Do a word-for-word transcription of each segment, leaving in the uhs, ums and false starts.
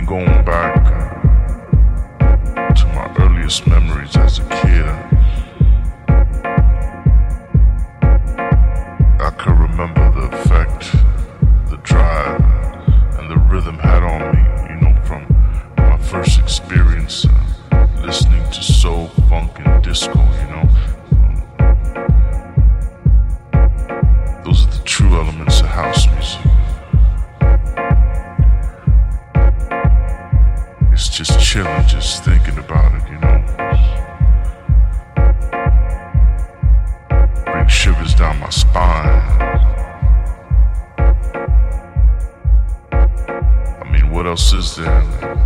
going back to my earliest memories as a kid. I could remember the effect, the drive, and the rhythm had on me, you know, from my first experience uh, listening to soul, funk, and disco, you know. Those are the true elements of house music. It's just chilling, just thinking about it, you know. Bring shivers down my spine. I mean, what else is there?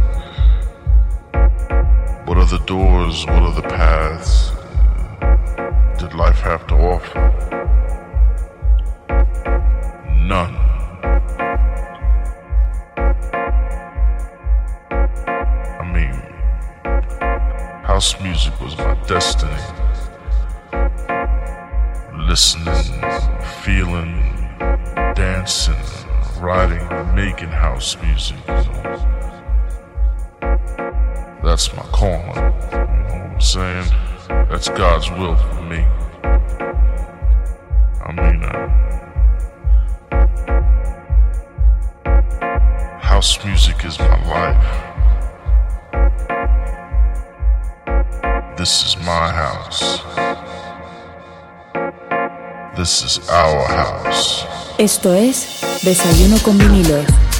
What other doors, what other paths did life have to offer? None. I mean, house music was my destiny. Listening, feeling, dancing, riding, making house music, you know. That's my calling, you know what I'm saying? That's God's will for me. I mean, uh, house music is my life. This is my house. This is our house. Esto es Desayuno con Vinilos.